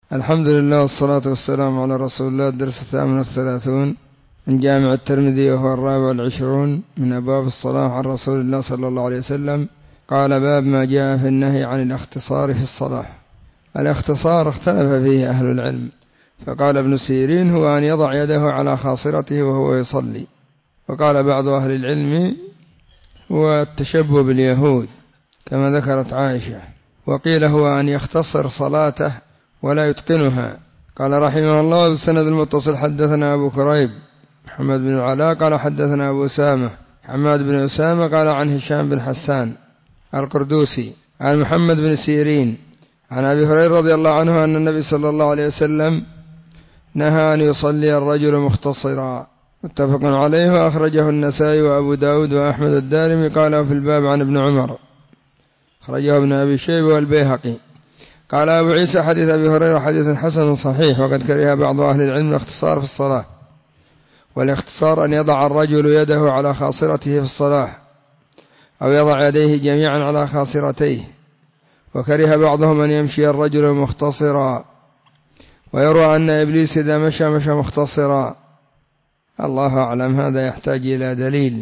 الحمد لله والصلاة والسلام على رسول الله. الدرس 38 من جامع الترمذي، وهو 24 من أبواب الصلاة عن رسول الله صلى الله عليه وسلم. قال: باب ما جاء في النهي عن الاختصار في الصلاة. الاختصار اختلف فيه أهل العلم، فقال ابن سيرين: هو أن يضع يده على خاصرته وهو يصلي. وقال بعض أهل العلم: هو التشبه باليهود كما ذكرت عائشة. وقيل: هو أن يختصر صلاته ولا يتقنها. قال رحمه الله: بالسند المتصل حدثنا أبو كريب محمد بن العلاء قال حدثنا أبو أسامة حماد بن أسامة قال عن هشام بن حسان القردوسي عن محمد بن سيرين عن أبي هريرة رضي الله عنه أن النبي صلى الله عليه وسلم نهى أن يصلي الرجل مختصرا، متفق عليه، وأخرجه النسائي وأبو داود وأحمد الدارمي. قال في الباب عن ابن عمر، أخرجه ابن أبي شيبة والبيهقي. قال أبو عيسى: حديث أبي هريرة حديث حسن صحيح، وقد كره بعض أهل العلم الاختصار في الصلاة. والاختصار أن يضع الرجل يده على خاصرته في الصلاة، أو يضع يديه جميعا على خاصرتيه. وكره بعضهم أن يمشي الرجل مختصرا، ويروى أن إبليس إذا مشى مختصرا. الله أعلم، هذا يحتاج إلى دليل،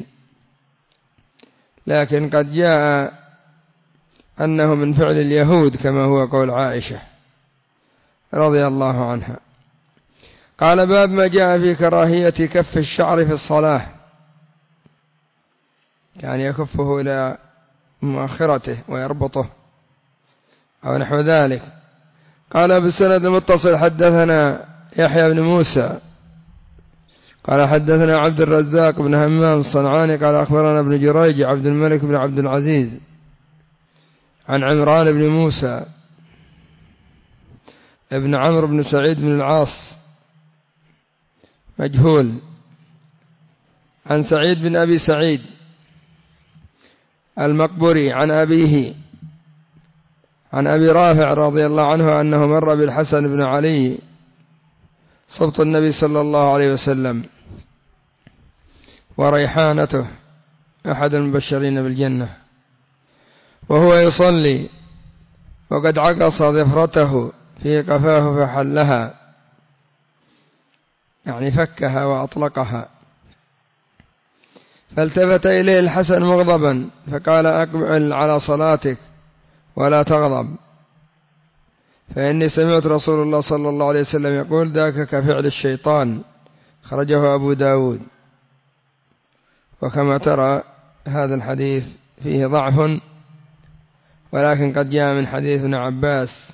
لكن قد جاء أنه من فعل اليهود كما هو قول عائشة رضي الله عنها. قال: باب ما جاء في كراهية كف الشعر في الصلاة، يعني يكفه إلى مؤخرته ويربطه أو نحو ذلك. قال بالسند المتصل حدثنا يحيى بن موسى قال حدثنا عبد الرزاق بن همام الصنعاني قال أخبرنا ابن جريج عبد الملك بن عبد العزيز عن عمران بن موسى ابن عمرو بن سعيد بن العاص مجهول، عن سعيد بن أبي سعيد المقبري عن أبيه عن أبي رافع رضي الله عنه أنه مر بالحسن بن علي صبط النبي صلى الله عليه وسلم وريحانته أحد المبشرين بالجنة، وهو يصلي وقد عقص ظفرته في قفاه فحلها، يعني فكها وأطلقها. فالتفت إليه الحسن مغضبا فقال: أقبل على صلاتك ولا تغضب، فإني سمعت رسول الله صلى الله عليه وسلم يقول: ذاك كفعل الشيطان. خرجه أبو داود. وكما ترى هذا الحديث فيه ضعف، ولكن قد جاء من حديث ابن عباس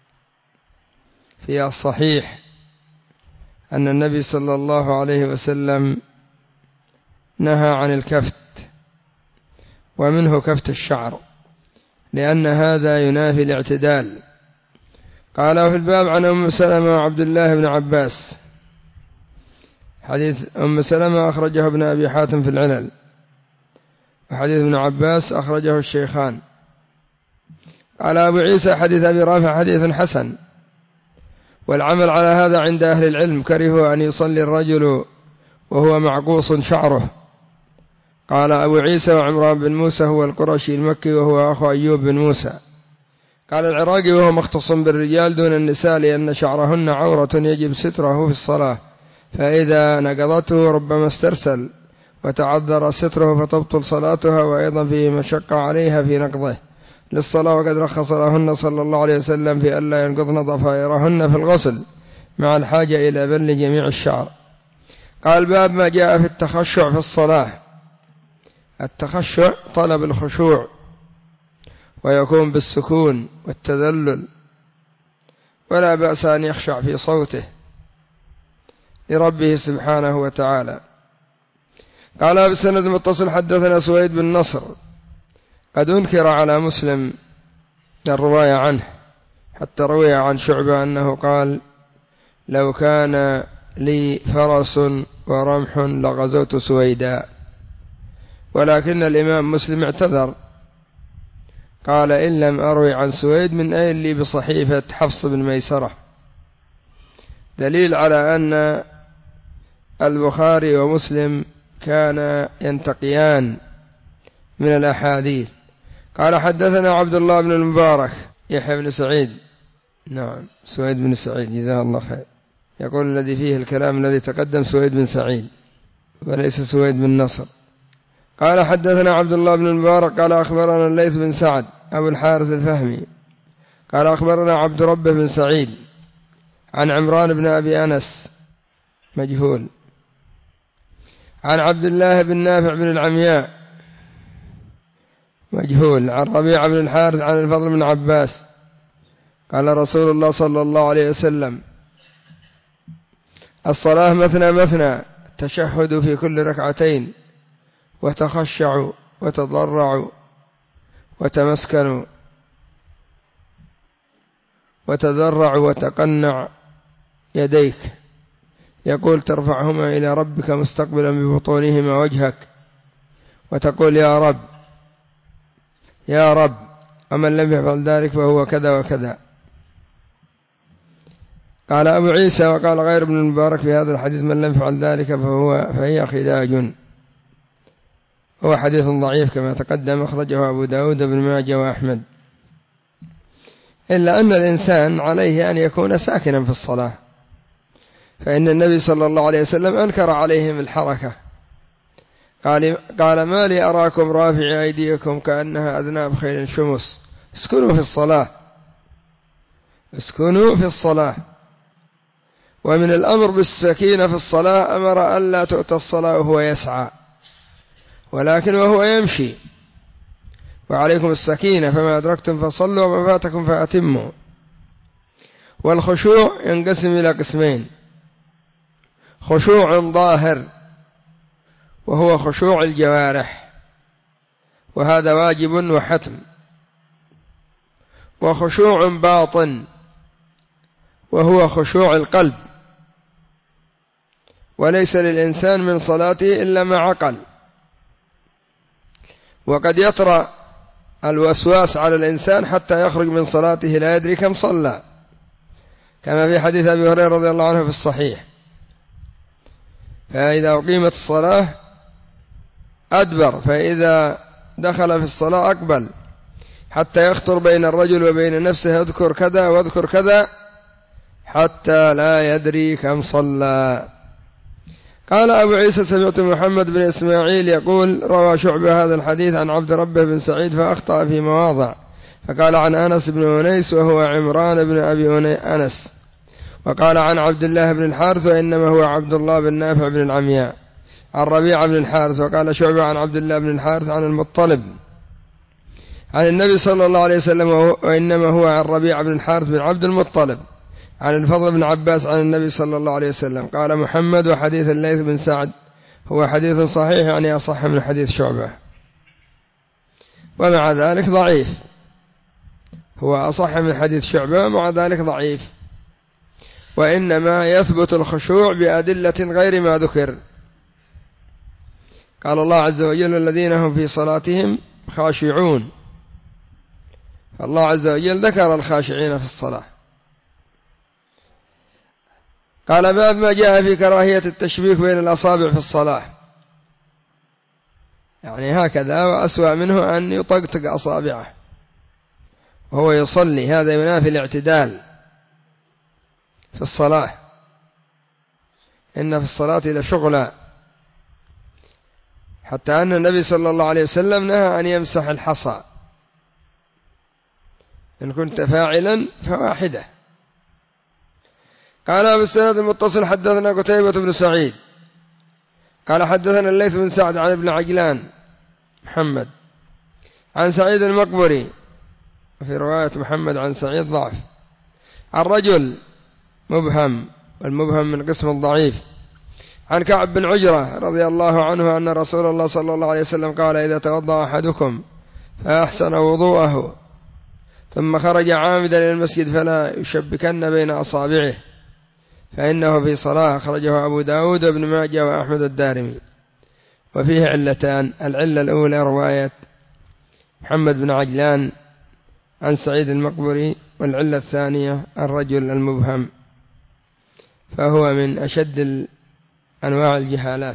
في الصحيح أن النبي صلى الله عليه وسلم نهى عن الكفت، ومنه كفت الشعر، لأن هذا ينافي الاعتدال. قال في الباب عن أم سلمة وعبد الله بن عباس. حديث أم سلمة أخرجه ابن أبي حاتم في العلل، وحديث ابن عباس أخرجه الشيخان. قال أبو عيسى: حديث أبي رافع حديث حسن. والعمل على هذا عند أهل العلم، كرهوا أن يصلي الرجل وهو معقوص شعره. قال أبو عيسى: وعمران بن موسى هو القرشي المكي، وهو أخو أيوب بن موسى. قال العراقي: وهو مختص بالرجال دون النساء، لأن شعرهن عورة يجب ستره في الصلاة، فإذا نقضته ربما استرسل وتعذر ستره فتبطل صلاتها، وأيضا فيه مشقة عليها في نقضه للصلاة، وقد رخص لهن صلى الله عليه وسلم في ألا ينقضن ضفائرهن في الغسل مع الحاجة إلى بل جميع الشعر. قال: باب ما جاء في التخشع في الصلاة. التخشع طلب الخشوع، ويكون بالسكون والتذلل، ولا بأس أن يخشع في صوته لربه سبحانه وتعالى. قال بالسند المتصل حدثنا سويد بن نصر، قد أنكر على مسلم الرواية عنه، حتى روي عن شعبة أنه قال: لو كان لي فرس ورمح لغزوت سويدا. ولكن الإمام مسلم اعتذر، قال: إن لم أروي عن سويد من أين لي بصحيفة حفص بن ميسرة. دليل على أن البخاري ومسلم كان ينتقيان من الأحاديث. قال حدثنا عبد الله بن المبارك يحيى بن سعيد نعم سويد بن سعيد جزاه الله خير. يقول الذي فيه الكلام الذي تقدم سويد بن سعيد وليس سويد بن نصر. قال حدثنا عبد الله بن المبارك قال أخبرنا الليث بن سعد أبو الحارث الفهمي قال أخبرنا عبد ربه بن سعيد عن عمران بن أبي أنس مجهول عن عبد الله بن نافع بن العمياء مجهول عن ربيعة بن الحارث عن الفضل بن عباس قال رسول الله صلى الله عليه وسلم الصلاة مثنى مثنى التشهد في كل ركعتين وتخشعوا وتضرعوا وتمسكنوا وتضرعوا وتقنع يديك يقول ترفعهما إلى ربك مستقبلا ببطونهما وجهك وتقول يا رب يا رب ومن لم يفعل ذلك فهو كذا وكذا. قال أبو عيسى وقال غير ابن المبارك في هذا الحديث من لم يفعل ذلك فهي خداج. هو حديث ضعيف كما تقدم أخرجه أبو داود بن ماجه وأحمد. إلا أن الإنسان عليه أن يكون ساكنا في الصلاة فإن النبي صلى الله عليه وسلم أنكر عليهم الحركة قال ما لي أراكم رافع أيديكم كأنها أذناب خيل شمس اسكنوا في الصلاة اسكنوا في الصلاة. ومن الأمر بالسكينة في الصلاة أمر ألا تؤتى الصلاة وهو يسعى ولكن وهو يمشي وعليكم السكينة فما أدركتم فصلوا وما فاتكم فأتموا. والخشوع ينقسم إلى قسمين خشوع ظاهر وهو خشوع الجوارح وهذا واجب وحتم وخشوع باطن وهو خشوع القلب وليس للإنسان من صلاته إلا ما عقل. وقد يطرأ الوسواس على الإنسان حتى يخرج من صلاته لا يدري كم صلى كما في حديث أبي هريرة رضي الله عنه في الصحيح فإذا أقيمت الصلاة أدبر فإذا دخل في الصلاة أقبل حتى يخطر بين الرجل وبين نفسه اذكر كذا واذكر كذا حتى لا يدري كم صلى. قال أبو عيسى سمعت محمد بن إسماعيل يقول روى شعبة هذا الحديث عن عبد ربه بن سعيد فأخطأ في مواضع فقال عن أنس بن أنيس وهو عمران بن أبي أنس وقال عن عبد الله بن الحارث وإنما هو عبد الله بن نافع بن العمياء عن ربيعة بن الحارث وقال شعبة عن عبد الله بن الحارث عن المطلب عن النبي صلى الله عليه وسلم وإنما هو عن ربيعة بن الحارث بن عبد المطلب عن الفضل بن عباس عن النبي صلى الله عليه وسلم. قال محمد وحديث الليث بن سعد هو حديث صحيح يعني أصح من حديث شعبة ومع ذلك ضعيف. هو أصح من حديث شعبة ومع ذلك ضعيف وإنما يثبت الخشوع بأدلة غير ما ذكر. قال الله عز وجل الذين هم في صلاتهم خاشعون الله عز وجل ذكر الخاشعين في الصلاة. قال باب ما جاء في كراهية التشبيك بين الأصابع في الصلاة يعني هكذا وأسوأ منه أن يطقطق أصابعه وهو يصلي هذا ينافي الاعتدال في الصلاة إن في الصلاة لشغلا حتى أن النبي صلى الله عليه وسلم نهى أن يمسح الحصى إن كنت فاعلا فواحدة. قال أبو السند المتصل حدثنا قتيبة بن سعيد قال حدثنا الليث بن سعد عن ابن عجلان محمد عن سعيد المقبري وفي رواية محمد عن سعيد ضعف عن رجل مبهم والمبهم من قسم الضعيف عن كعب بن عجرة رضي الله عنه أن رسول الله صلى الله عليه وسلم قال إذا توضأ أحدكم فأحسن وضوءه ثم خرج عامدا إلى المسجد فلا يشبكن بين أصابعه فإنه في صلاة. أخرجه أبو داود بن ماجه وأحمد الدارمي وفيه علتان العلة الأولى رواية محمد بن عجلان عن سعيد المقبري والعلة الثانية الرجل المبهم فهو من أشد أنواع الجهالات.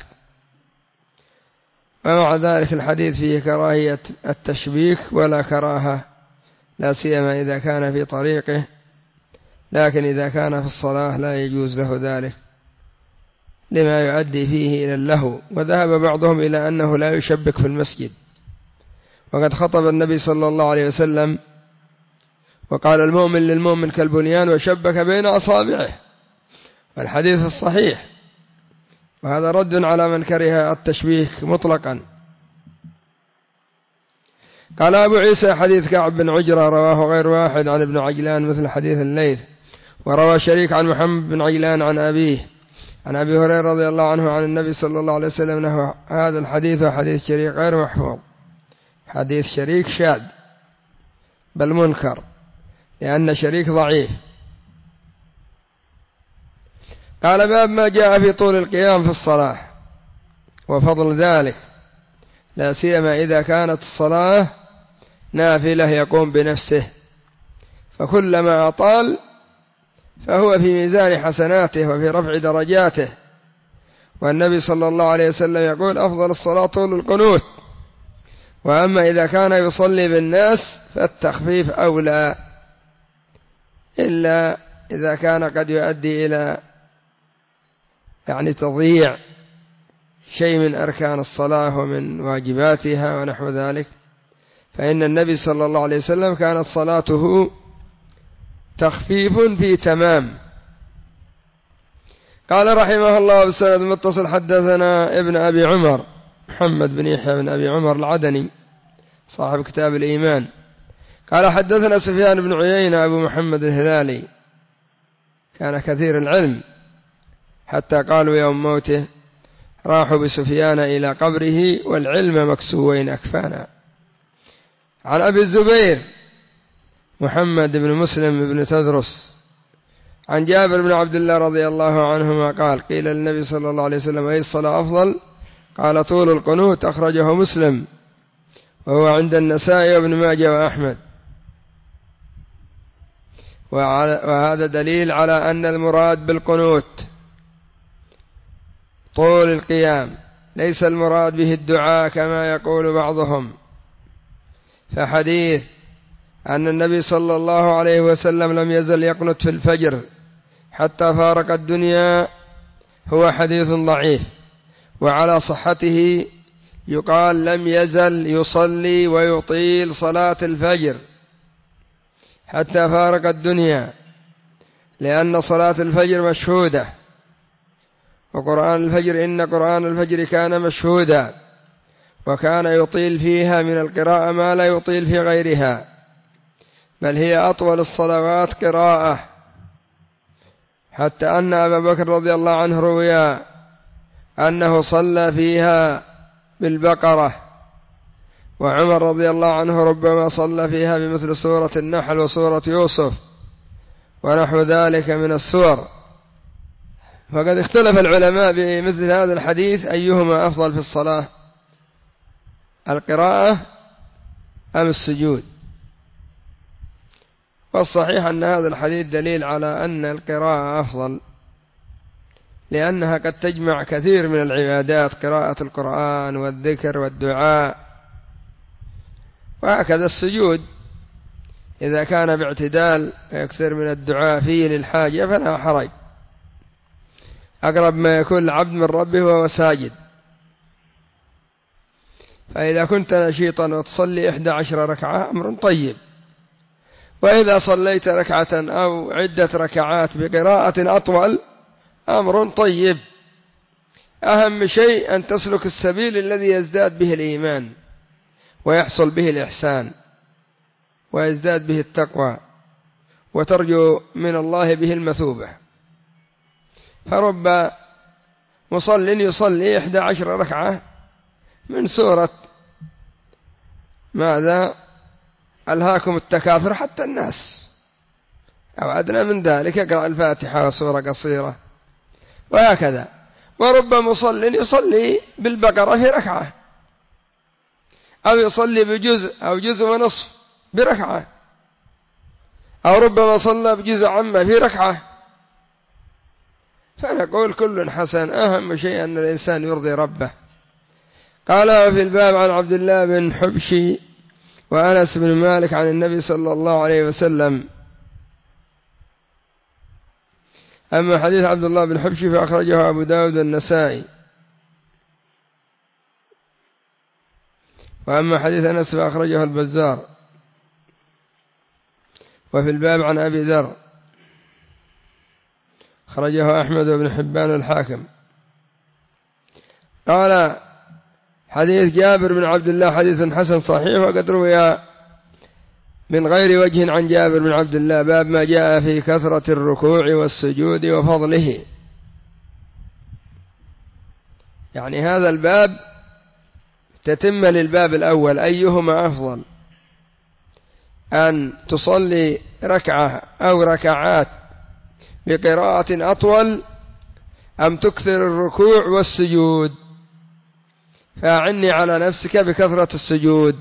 ومع ذلك الحديث فيه كراهية التشبيك ولا كراهة لا سيما إذا كان في طريقه لكن إذا كان في الصلاة لا يجوز له ذلك لما يؤدي فيه إلى اللهو. وذهب بعضهم إلى أنه لا يشبك في المسجد، وقد خطب النبي صلى الله عليه وسلم وقال المؤمن للمؤمن كالبنيان وشبك بين أصابعه، والحديث الصحيح، وهذا رد على من كره التشبيك مطلقا. قال أبو عيسى حديث كعب بن عجرة رواه غير واحد عن ابن عجلان مثل حديث الليث، وروى شريك عن محمد بن عجلان عن أبيه عن أبي هريرة رضي الله عنه عن النبي صلى الله عليه وسلم نحو هذا الحديث. وحديث شريك غير محفوظ، حديث شريك شاذ بل منكر، لأن شريك ضعيف. قال باب ما جاء في طول القيام في الصلاة وفضل ذلك، لا سيما إذا كانت الصلاة نافلة يقوم بنفسه، فكلما أطال فهو في ميزان حسناته وفي رفع درجاته. والنبي صلى الله عليه وسلم يقول أفضل الصلاة طول القنوت. وأما إذا كان يصلي بالناس فالتخفيف أولى، إلا إذا كان قد يؤدي إلى تضييع شيء من أركان الصلاة ومن واجباتها ونحو ذلك، فإن النبي صلى الله عليه وسلم كانت صلاته تخفيف في تمام. قال رحمه الله بالسند المتصل حدثنا ابن أبي عمر محمد بن يحيى بن أبي عمر العدني صاحب كتاب الإيمان قال حدثنا سفيان بن عيينة أبو محمد الهلالي، كان كثير العلم حتى قالوا يوم موته راحوا بسفيان إلى قبره والعلم مكسوين أكفانا. عن أبي الزبير محمد بن مسلم بن تدرس عن جابر بن عبد الله رضي الله عنهما قال قيل للنبي صلى الله عليه وسلم أي الصلاة أفضل؟ قال طول القنوت، أخرجه مسلم وهو عند النسائي وابن ماجه وأحمد. وهذا دليل على أن المراد بالقنوت طول القيام، ليس المراد به الدعاء كما يقول بعضهم. فحديث أن النبي صلى الله عليه وسلم لم يزل يقنت في الفجر حتى فارق الدنيا هو حديث ضعيف، وعلى صحته يقال لم يزل يصلي ويطيل صلاة الفجر حتى فارق الدنيا، لأن صلاة الفجر مشهودة، وقرآن الفجر إن قرآن الفجر كان مشهودا، وكان يطيل فيها من القراءة ما لا يطيل في غيرها، بل هي أطول الصلوات قراءة، حتى أن أبا بكر رضي الله عنه روي أنه صلى فيها بالبقرة، وعمر رضي الله عنه ربما صلى فيها بمثل سورة النحل وسورة يوسف ونحو ذلك من السور. فقد اختلف العلماء بمثل هذا الحديث أيهما أفضل في الصلاة، القراءة أم السجود؟ والصحيح أن هذا الحديث دليل على أن القراءة أفضل، لأنها قد تجمع كثير من العبادات، قراءة القرآن والذكر والدعاء. وهكذا السجود إذا كان باعتدال يكثر من الدعاء فيه للحاجة فلا حرج، أقرب ما يكون العبد من ربه وهو ساجد. فإذا كنت نشيطا وتصلي 11 ركعة أمر طيب، وإذا صليت ركعة أو عدة ركعات بقراءة أطول أمر طيب. أهم شيء أن تسلك السبيل الذي يزداد به الإيمان ويحصل به الإحسان ويزداد به التقوى وترجو من الله به المثوبة. فرب مصل يصلي 11 ركعة من سورة ماذا ألهاكم التكاثر حتى الناس، أو أدنى من ذلك يقرأ الفاتحة وسورة قصيرة، وهكذا. ورب مصل يصلي بالبقرة في ركعة، أو يصلي بجزء أو جزء ونصف بركعة، أو ربما صلى بجزء عامة في ركعة. فنقول كل حسن، أهم شيء أن الإنسان يرضي ربه. قال في الباب عن عبد الله بن حبشي وأنس بن مالك عن النبي صلى الله عليه وسلم أما حديث عبد الله بن حبشي فأخرجه أبو داود والنسائي. وأما حديث أنس فأخرجه البزار. وفي الباب عن أبي ذر أخرجه أحمد وابن حبان الحاكم. قال حديث جابر بن عبد الله حديث حسن صحيح، وقد روي من غير وجه عن جابر بن عبد الله. باب ما جاء في كثرة الركوع والسجود وفضله. يعني هذا الباب تتم للباب الأول، أيهما أفضل، أن تصلي ركعة أو ركعات بقراءة أطول أم تكثر الركوع والسجود؟ فأعني على نفسك بكثرة السجود.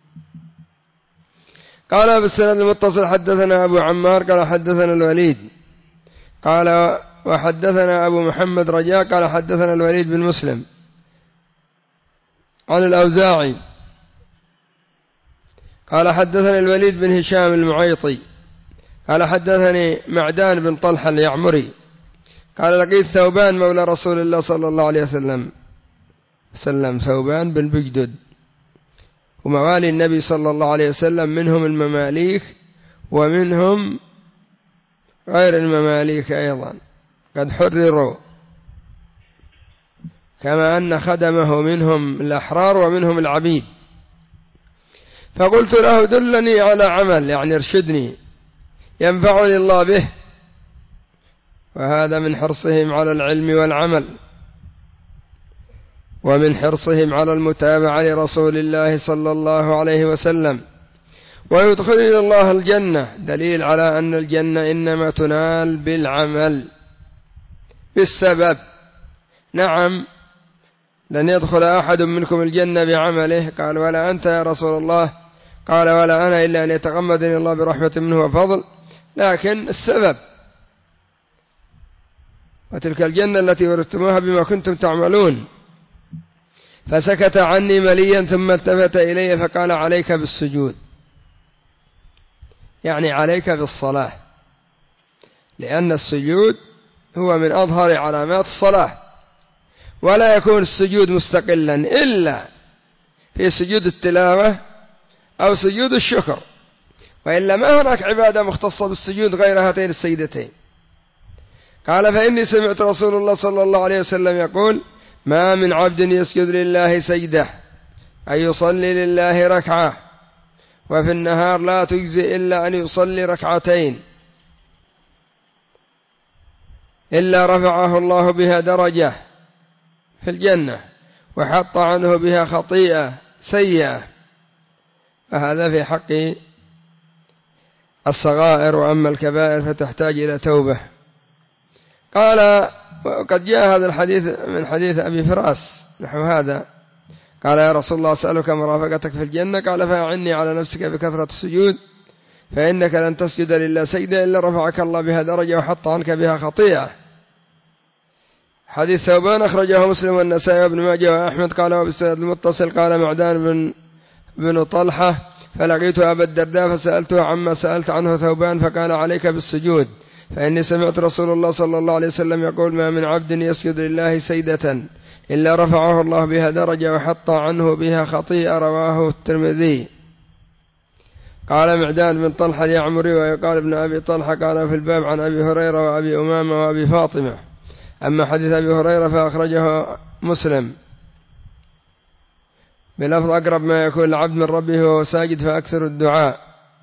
قال بالسند المتصل حدثنا أبو عمار قال حدثنا الوليد قال وحدثنا أبو محمد رجاء قال حدثنا الوليد بن مسلم عن الأوزاعي قال حدثني الوليد بن هشام المعيطي قال حدثني معدان بن طلحة اليعمري قال لقيت ثوبان مولى رسول الله صلى الله عليه وسلم ثوبان بن بجدد، وموالي النبي صلى الله عليه وسلم منهم المماليك ومنهم غير المماليك أيضا قد حرروا، كما أن خدمه منهم الأحرار ومنهم العبيد. فقلت له دلني على عمل، يعني ارشدني ينفعني الله به، وهذا من حرصهم على العلم والعمل، ومن حرصهم على المتابعة لرسول الله صلى الله عليه وسلم، ويدخلون الله الجنة، دليل على أن الجنة إنما تنال بالعمل بالسبب. نعم لن يدخل أحد منكم الجنة بعمله، قال ولا أنت يا رسول الله؟ قال ولا أنا إلا أن يتغمدني الله برحمة منه وفضل، لكن السبب. وتلك الجنة التي ورثتموها بما كنتم تعملون. فسكت عني مليا ثم التفت إلي فقال عليك بالسجود، يعني عليك بالصلاة، لأن السجود هو من أظهر علامات الصلاة، ولا يكون السجود مستقلا إلا في سجود التلاوة أو سجود الشكر، وإلا ما هناك عبادة مختصة بالسجود غير هاتين السجدتين. قال فإني سمعت رسول الله صلى الله عليه وسلم يقول ما من عبد يسجد لله سجدة أن يصلي لله ركعة، وفي النهار لا تجزي إلا أن يصلي ركعتين إلا رفعه الله بها درجة في الجنة وحط عنه بها خطيئة سيئة. فهذا في حق الصغائر، وأما الكبائر فتحتاج إلى توبة. قال وقد جاء هذا الحديث من حديث أبي فراس نحو هذا. قال يا رسول الله أسألك مرافقتك في الجنة، قال فأعني على نفسك بكثرة السجود، فإنك لن تسجد لله سجدة إلا رفعك الله بها درجة وحط عنك بها خطيئة. حديث ثوبان أخرجه مسلم والنسائي وابن ماجه وأحمد. قال وبالسند المتصل قال معدان بن طلحة فلقيت أبا الدرداء فسألته عما سألت عنه ثوبان فقال عليك بالسجود، فإني سمعت رسول الله صلى الله عليه وسلم يقول ما من عبد يسجد لله سجدة إلا رفعه الله بها درجة وحط عنه بها خطيئة. رواه الترمذي. قال معدان بن طلحة اليعمري ويقال ابن أبي طلحة قال في الباب عن أبي هريرة وأبي أمامة وأبي فاطمة. أما حديث أبي هريرة فأخرجه مسلم بلفظ أقرب ما يكون العبد من ربه وهو ساجد فأكثر الدعاء.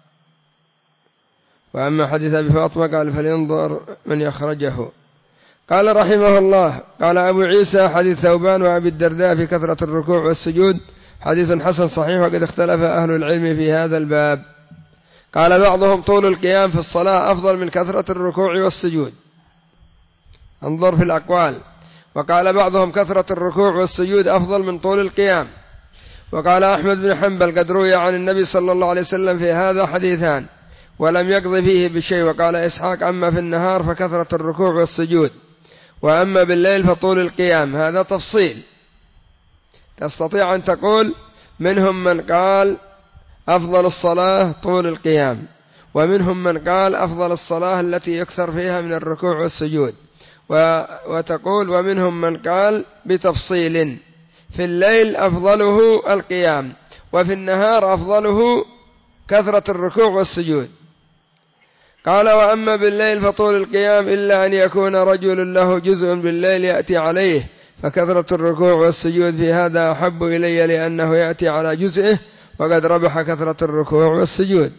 وأما حديث أبي فاطمة قال فلينظر من يخرجه. قال رحمه الله قال أبو عيسى حديث ثوبان وأبي الدرداء في كثرة الركوع والسجود حديث حسن صحيح، وقد اختلف أهل العلم في هذا الباب. قال بعضهم طول القيام في الصلاة أفضل من كثرة الركوع والسجود، انظر في الأقوال. وقال بعضهم كثرة الركوع والسجود أفضل من طول القيام. وقال أحمد بن حنبل قد روي عن النبي صلى الله عليه وسلم في هذا حديثان ولم يقض فيه بشيء. وقال إسحاق أما في النهار فكثرة الركوع والسجود، وأما بالليل فطول القيام. هذا تفصيل، تستطيع أن تقول منهم من قال أفضل الصلاة طول القيام، ومنهم من قال أفضل الصلاة التي يكثر فيها من الركوع والسجود. وتقول ومنهم من قال بتفصيل في الليل أفضله القيام، وفي النهار أفضله كثرة الركوع والسجود. قال وأما بالليل فطول القيام إلا أن يكون رجل له جزء بالليل يأتي عليه، فكثرة الركوع والسجود في هذا أحب إلي لأنه يأتي على جزئه، وقد ربح كثرة الركوع والسجود.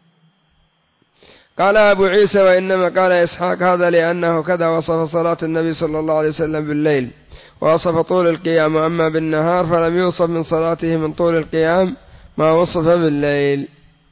قال أبو عيسى وإنما قال إسحاق هذا لأنه كذا وصف صلاة النبي صلى الله عليه وسلم بالليل ووصف طول القيام، وأما بالنهار فلم يوصف من صلاته من طول القيام ما وصف بالليل.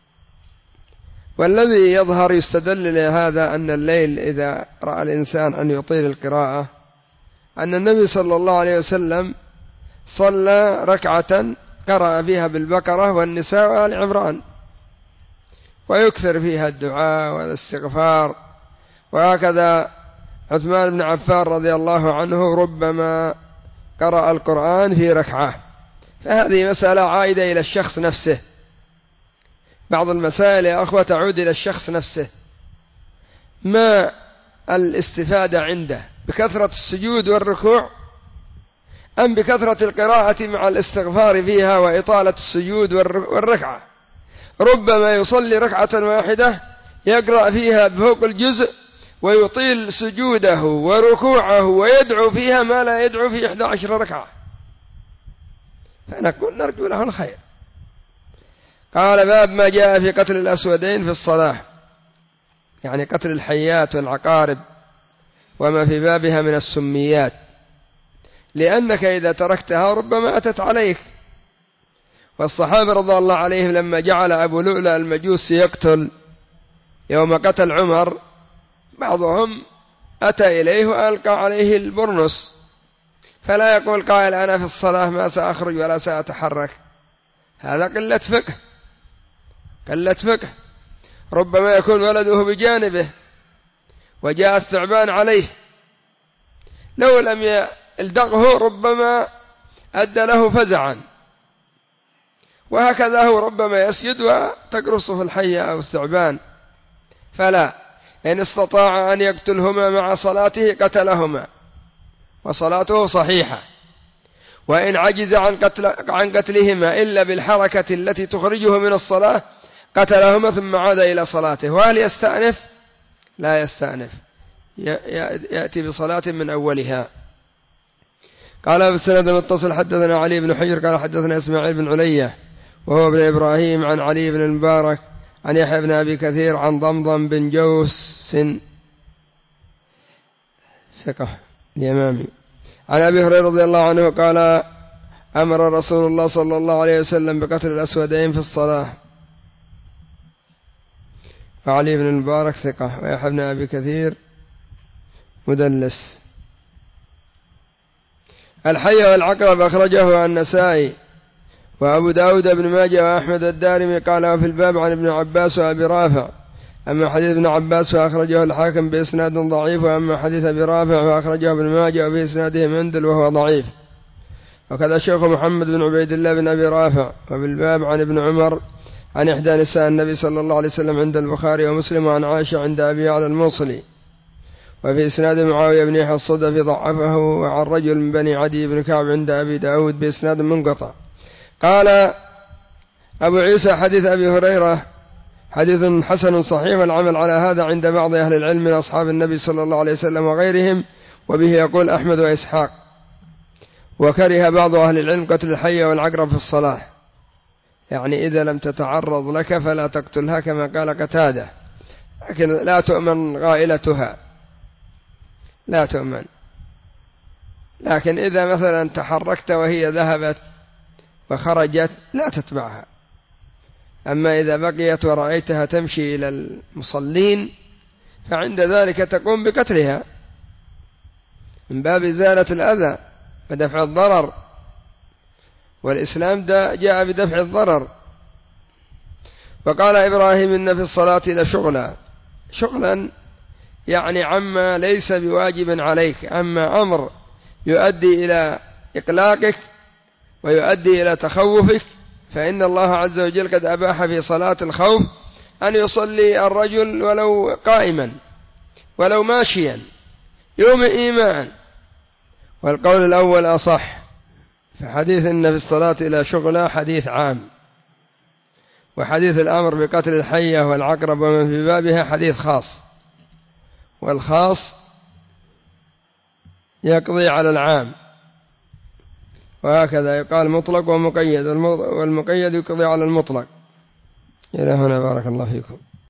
والذي يظهر يستدل لهذا أن الليل إذا رأى الإنسان أن يطيل القراءة أن النبي صلى الله عليه وسلم صلى ركعة قرأ فيها بالبقرة والنساء وآل عمران، ويكثر فيها الدعاء والاستغفار. وهكذا عثمان بن عفان رضي الله عنه ربما قرأ القرآن في ركعة. فهذه مسألة عائدة إلى الشخص نفسه. بعض المسائل يا أخوة تعود إلى الشخص نفسه، ما الاستفادة عنده بكثرة السجود والركوع أم بكثرة القراءة مع الاستغفار فيها وإطالة السجود والركعة. ربما يصلي ركعة واحدة يقرأ فيها بفوق الجزء ويطيل سجوده وركوعه ويدعو فيها ما لا يدعو في 11 ركعة، فنقول نرجو له الخير. قال باب ما جاء في قتل الأسودين في الصلاة، يعني قتل الحيات والعقارب وما في بابها من السميات، لأنك إذا تركتها ربما أتت عليك. والصحابة رضي الله عليهم لما جعل أبو لؤلؤ المجوسي يقتل يوم قتل عمر، بعضهم أتى إليه وألقى عليه البرنس، فلا يقول قائل أنا في الصلاة ما سأخرج ولا سأتحرك، هذا قلة فقه، قلة فقه. ربما يكون ولده بجانبه وجاء الثعبان عليه، لو لم يلدغه ربما أدى له فزعا، وهكذا هو ربما يسجد وتقرصه الحية أو الثعبان. فلا، إن استطاع أن يقتلهما مع صلاته قتلهما وصلاته صحيحة، وإن عجز عن قتلهما إلا بالحركة التي تخرجه من الصلاة قتلهما ثم عاد إلى صلاته. وهل يستأنف؟ لا يستأنف، يأتي بصلاة من أولها. قال بالسند المتصل حدثنا علي بن حجر قال حدثنا إسماعيل بن علية وهو ابن إبراهيم عن علي بن المبارك عن يحيى بن أبي كثير عن ضمضم بن جوس ثقة اليمامي عن أبي هريرة رضي الله عنه قال أمر رسول الله صلى الله عليه وسلم بقتل الأسودين في الصلاة. وعلي بن المبارك ثقة ويحيى بن أبي كثير مدلس. الحية والعقرب أخرجه النسائي وأبو داود بن ماجه وأحمد الدارمي قال وفي الباب عن ابن عباس وأبي رافع. أما حديث ابن عباس فأخرجه الحاكم بإسناد ضعيف، وأما حديث أبي رافع فأخرجه ابن ماجه وبإسناده مندل وهو ضعيف. وكذا الشيخ محمد بن عبيد الله بن أبي رافع. وفي الباب عن ابن عمر عن إحدى نساء النبي صلى الله عليه وسلم عند البخاري ومسلم، وعن عائشة عند أبي على الموصلي. وفي إسناد معاوية بن يحيى الصدفي ضعفه، وعن رجل من بني عدي بن كعب عند أبي داود بإسناد منقطع. قال أبو عيسى حديث أبي هريرة حديث حسن صحيح، والعمل على هذا عند بعض أهل العلم من أصحاب النبي صلى الله عليه وسلم وغيرهم، وبه يقول أحمد وإسحاق. وكره بعض أهل العلم قتل الحية والعقرب في الصلاة، يعني إذا لم تتعرض لك فلا تقتلها كما قال قتادة، لكن لا تؤمن غائلتها، لا تؤمن. لكن إذا مثلا تحركت وهي ذهبت وخرجت لا تتبعها. أما إذا بقيت ورأيتها تمشي إلى المصلين فعند ذلك تقوم بقتلها من باب إزالة الأذى ودفع الضرر، والإسلام جاء بدفع الضرر. وقال إبراهيم إن في الصلاة لشغلا، شغلا يعني عما ليس بواجب عليك، أما أمر يؤدي إلى إقلاقك ويؤدي إلى تخوفك، فإن الله عز وجل قد أباح في صلاة الخوف أن يصلي الرجل ولو قائما ولو ماشيا يوم إيمان، والقول الأول أصح، فحديث إن في الصلاة إلى شغلة حديث عام، وحديث الأمر بقتل الحية والعقرب ومن في بابها حديث خاص، والخاص يقضي على العام، وهكذا يقال مطلق ومقيد، والمقيد يقضي على المطلق. إلى هنا بارك الله فيكم.